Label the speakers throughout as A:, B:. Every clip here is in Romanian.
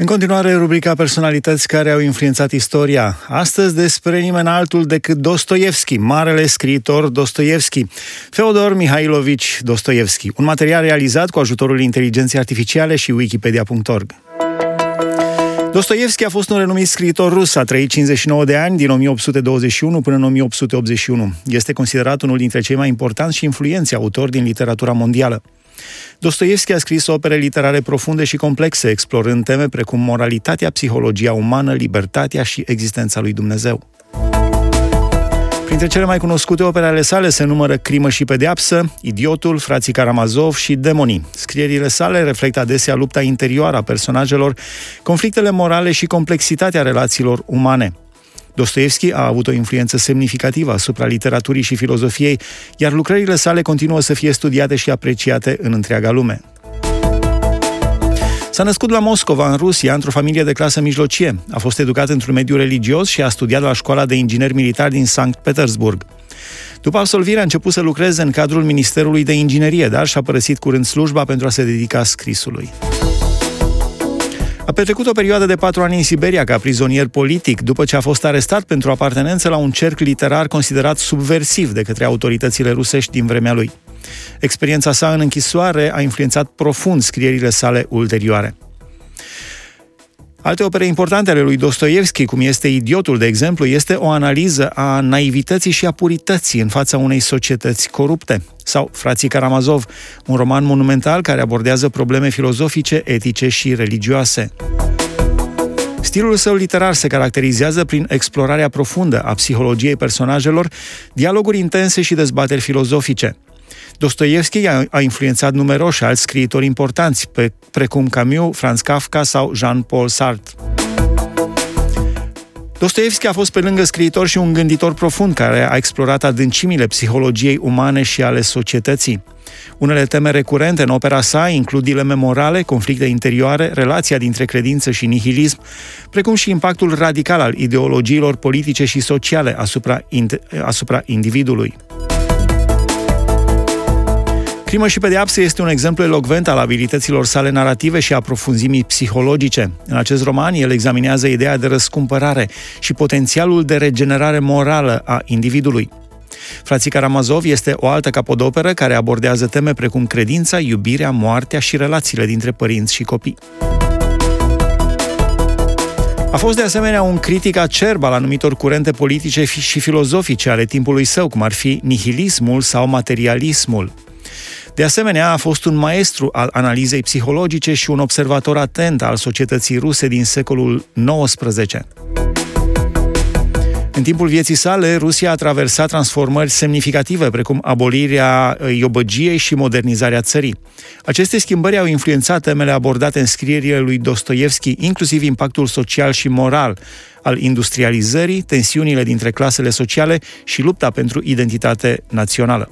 A: continuare, rubrica Personalități care au influențat istoria. Astăzi despre nimeni altul decât Dostoievski, marele scriitor Dostoievski, Feodor Mihailovici Dostoievski. Un material realizat cu ajutorul inteligenței artificiale și Wikipedia.org. Dostoievski a fost un renumit scriitor rus, a trăit 59 de ani, din 1821 până în 1881. Este considerat unul dintre cei mai importanți și influenți autori din literatura mondială. Dostoievski a scris opere literare profunde și complexe, explorând teme precum moralitatea, psihologia umană, libertatea și existența lui Dumnezeu. Printre cele mai cunoscute opere ale sale se numără Crimă și pedeapsă, Idiotul, Frații Karamazov și Demonii. Scrierile sale reflectă adesea lupta interioară a personajelor, conflictele morale și complexitatea relațiilor umane. Dostoievski a avut o influență semnificativă asupra literaturii și filozofiei, iar lucrările sale continuă să fie studiate și apreciate în întreaga lume. S-a născut la Moscova, în Rusia, într-o familie de clasă mijlocie. A fost educat într-un mediu religios și a studiat la școala de ingineri militari din Sankt Petersburg. După absolvire a început să lucreze în cadrul Ministerului de Inginerie, dar și-a părăsit curând slujba pentru a se dedica scrisului. A petrecut o perioadă de 4 ani în Siberia ca prizonier politic, după ce a fost arestat pentru apartenență la un cerc literar considerat subversiv de către autoritățile rusești din vremea lui. Experiența sa în închisoare a influențat profund scrierile sale ulterioare. Alte opere importante ale lui Dostoievski, cum este Idiotul, de exemplu, este o analiză a naivității și a purității în fața unei societăți corupte. Sau Frații Karamazov, un roman monumental care abordează probleme filozofice, etice și religioase. Stilul său literar se caracterizează prin explorarea profundă a psihologiei personajelor, dialoguri intense și dezbateri filozofice. Dostoievski a influențat numeroși alți scriitori importanți, precum Camus, Franz Kafka sau Jean-Paul Sartre. Dostoievski a fost pe lângă scriitor și un gânditor profund care a explorat adâncimile psihologiei umane și ale societății. Unele teme recurente în opera sa includ dileme morale, conflicte interioare, relația dintre credință și nihilism, precum și impactul radical al ideologiilor politice și sociale asupra individului. Crimă și pedeapsă este un exemplu elocvent al abilităților sale narrative și a profunzimii psihologice. În acest roman, el examinează ideea de răscumpărare și potențialul de regenerare morală a individului. Frații Karamazov este o altă capodoperă care abordează teme precum credința, iubirea, moartea și relațiile dintre părinți și copii. A fost de asemenea un critic acerb al anumitor curente politice și filozofice ale timpului său, cum ar fi nihilismul sau materialismul. De asemenea, a fost un maestru al analizei psihologice și un observator atent al societății ruse din secolul XIX. În timpul vieții sale, Rusia a traversat transformări semnificative, precum abolirea iobăgiei și modernizarea țării. Aceste schimbări au influențat temele abordate în scrierile lui Dostoievski, inclusiv impactul social și moral al industrializării, tensiunile dintre clasele sociale și lupta pentru identitate națională.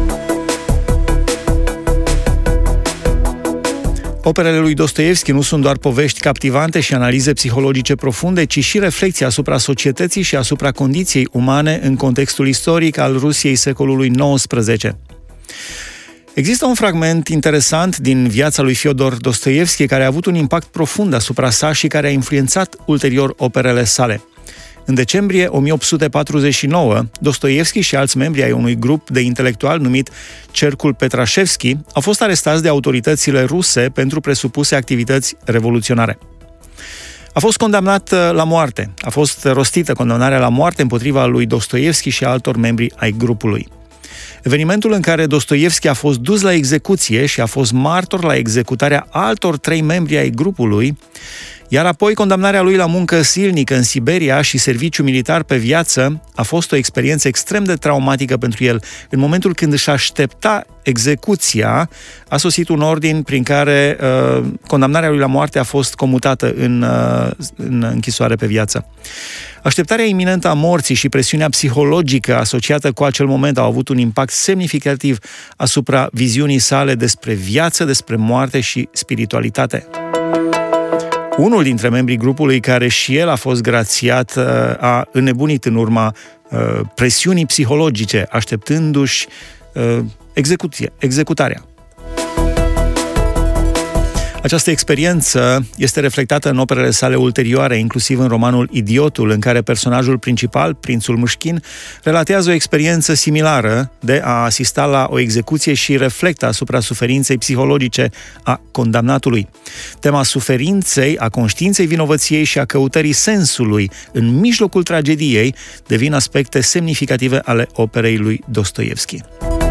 A: Operele lui Dostoievski nu sunt doar povești captivante și analize psihologice profunde, ci și reflexii asupra societății și asupra condiției umane în contextul istoric al Rusiei secolului XIX. Există un fragment interesant din viața lui Fyodor Dostoievski care a avut un impact profund asupra sa și care a influențat ulterior operele sale. În decembrie 1849, Dostoievski și alți membri ai unui grup de intelectuali numit Cercul Petrașevski au fost arestați de autoritățile ruse pentru presupuse activități revoluționare. A fost condamnat la moarte. A fost rostită condamnarea la moarte împotriva lui Dostoievski și altor membri ai grupului. Evenimentul în care Dostoievski a fost dus la execuție și a fost martor la executarea altor 3 membri ai grupului, iar apoi condamnarea lui la muncă silnică în Siberia și serviciu militar pe viață a fost o experiență extrem de traumatică pentru el. În momentul când își aștepta execuția, a sosit un ordin prin care condamnarea lui la moarte a fost comutată în închisoare pe viață. Așteptarea iminentă a morții și presiunea psihologică asociată cu acel moment au avut un impact semnificativ asupra viziunii sale despre viață, despre moarte și spiritualitate. Unul dintre membrii grupului, care și el a fost grațiat, a înnebunit în urma presiunii psihologice, așteptându-și executarea. Această experiență este reflectată în operele sale ulterioare, inclusiv în romanul Idiotul, în care personajul principal, prințul Mușchin, relatează o experiență similară de a asista la o execuție și reflectă asupra suferinței psihologice a condamnatului. Tema suferinței, a conștiinței vinovăției și a căutării sensului în mijlocul tragediei devin aspecte semnificative ale operei lui Dostoievski.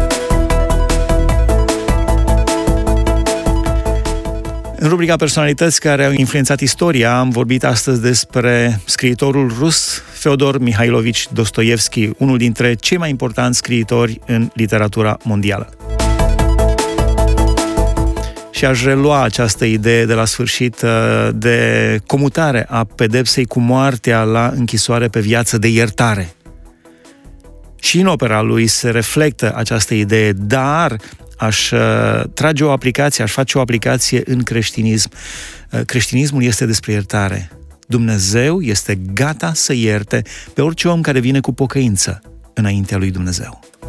A: În rubrica Personalități care au influențat istoria, am vorbit astăzi despre scriitorul rus Feodor Mihailovici Dostoievski, unul dintre cei mai importanți scriitori în literatura mondială. Și aș relua această idee de la sfârșit de comutare a pedepsei cu moartea la închisoare pe viață de iertare. Și în opera lui se reflectă această idee, dar aș trage o aplicație, aș face o aplicație în creștinism. Creștinismul este despre iertare. Dumnezeu este gata să ierte pe orice om care vine cu pocăință înaintea lui Dumnezeu.